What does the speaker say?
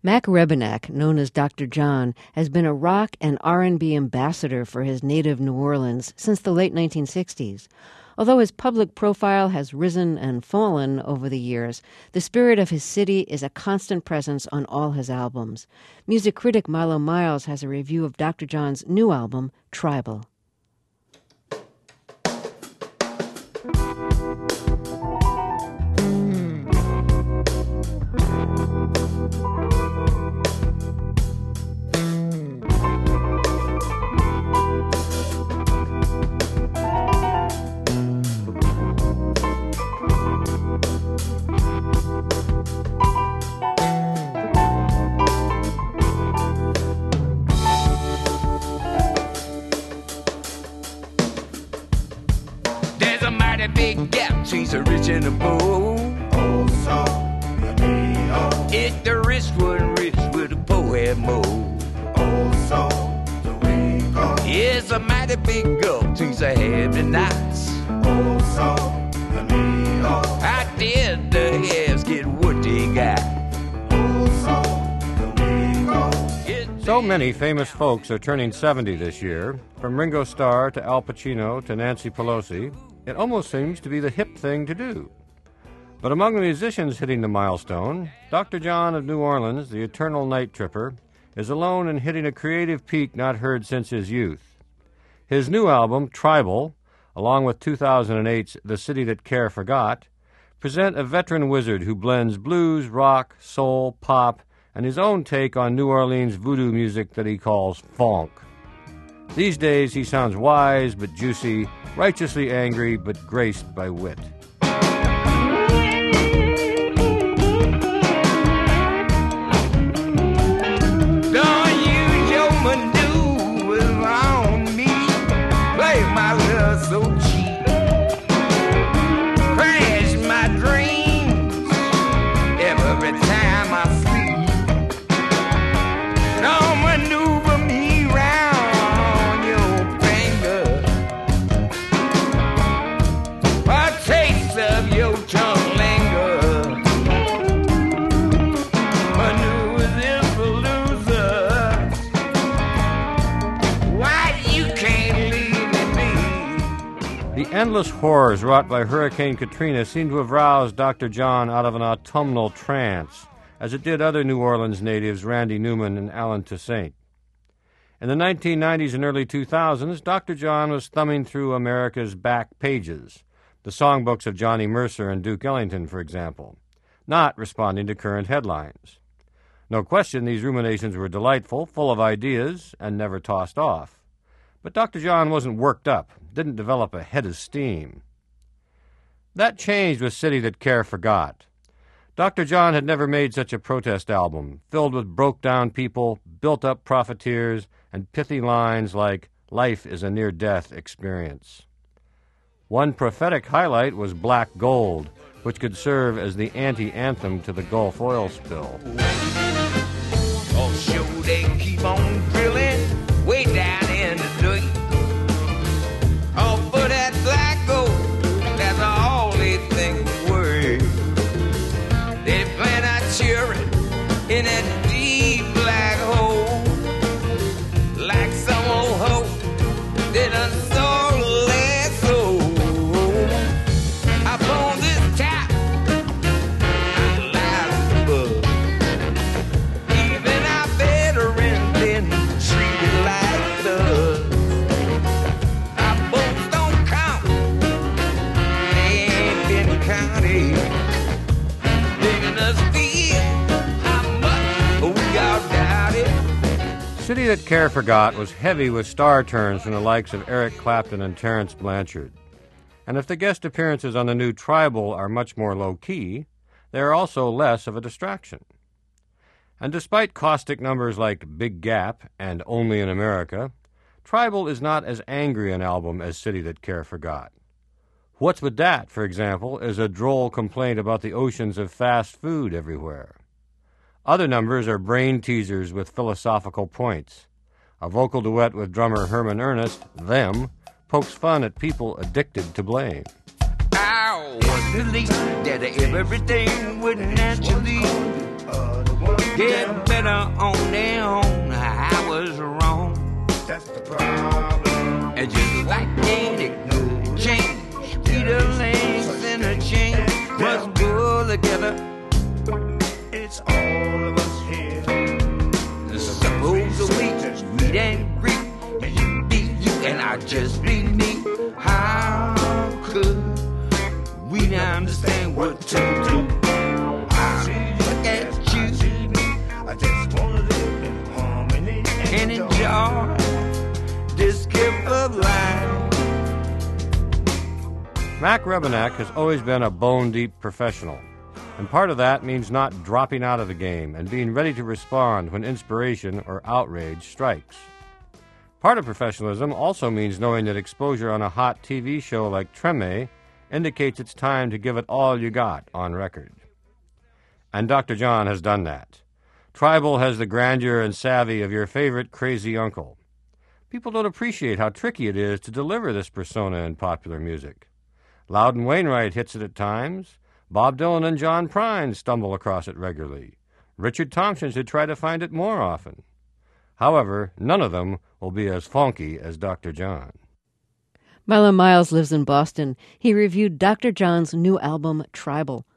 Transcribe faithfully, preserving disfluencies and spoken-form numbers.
Mac Rebennack, known as Doctor John, has been a rock and R and B ambassador for his native New Orleans since the late nineteen sixties. Although his public profile has risen and fallen over the years, the spirit of his city is a constant presence on all his albums. Music critic Milo Miles has a review of Doctor John's new album, Tribal. Big gap between the rich and the poor. Oh, so the me, oh. If the rich wasn't rich, would the poor have more? Oh, so the way it goes. It's a mighty big gulf between the have and nots. Oh, so the me, oh. How did the haves get what they got? Oh, so the way it goes. So many famous folks are turning seventy this year, from Ringo Starr to Al Pacino to Nancy Pelosi. It almost seems to be the hip thing to do. But among the musicians hitting the milestone, Doctor John of New Orleans, the eternal night tripper, is alone in hitting a creative peak not heard since his youth. His new album, Tribal, along with two thousand eight's The City That Care Forgot, present a veteran wizard who blends blues, rock, soul, pop, and his own take on New Orleans voodoo music that he calls funk. These days he sounds wise but juicy, righteously angry but graced by wit. Don't use your maneuvers on me. Play my love so cheap. Crash my dreams every time I sleep. Don't maneuver me round your finger. A taste of your tongue linger. Maneuvers is for losers. Why you can't leave me be? The endless horrors wrought by Hurricane Katrina seem to have roused Doctor John out of an autumnal trance, as it did other New Orleans natives Randy Newman and Alan Toussaint. In the nineteen nineties and early two thousands, Doctor John was thumbing through America's back pages, the songbooks of Johnny Mercer and Duke Ellington, for example, not responding to current headlines. No question these ruminations were delightful, full of ideas, and never tossed off. But Doctor John wasn't worked up, didn't develop a head of steam. That changed with City That Care Forgot. Doctor John had never made such a protest album, filled with broke-down people, built-up profiteers, and pithy lines like, "Life is a near-death experience." One prophetic highlight was Black Gold, which could serve as the anti-anthem to the Gulf oil spill. Oh, sure they keep on drilling way down in the dirt. Oh, for that black gold, that's all they think worth. They plant our children in that deep black hole, like some old hoe that done sold their soul. Upon this tap, I lie above. Even our veterans been treated like thugs. Our boats don't count, they ain't been counted. Making us feel how much we all doubted. City That Care Forgot was heavy with star turns from the likes of Eric Clapton and Terence Blanchard. And if the guest appearances on the new Tribal are much more low-key, they are also less of a distraction. And despite caustic numbers like Big Gap and Only in America, Tribal is not as angry an album as City That Care Forgot. What's With That, for example, is a droll complaint about the oceans of fast food everywhere. Other numbers are brain teasers with philosophical points. A vocal duet with drummer Herman Ernest, Them, pokes fun at people addicted to blame. I was believed that everything would naturally Get better on their own. I was wrong. That's the problem. And just like any good chain, Peter links in a chain must pull together. It's all of us here. Suppose we just meet and greet. You be you and I just be me. How could we not understand what to do? I look at you. I just wanna live in harmony and enjoy this gift of life. Mac Rebennack has always been a bone-deep professional, and part of that means not dropping out of the game and being ready to respond when inspiration or outrage strikes. Part of professionalism also means knowing that exposure on a hot T V show like Treme indicates it's time to give it all you got on record. And Doctor John has done that. Tribal has the grandeur and savvy of your favorite crazy uncle. People don't appreciate how tricky it is to deliver this persona in popular music. Loudon Wainwright hits it at times. Bob Dylan and John Prine stumble across it regularly. Richard Thompson should try to find it more often. However, none of them will be as funky as Doctor John. Milo Miles lives in Boston. He reviewed Doctor John's new album, Tribal.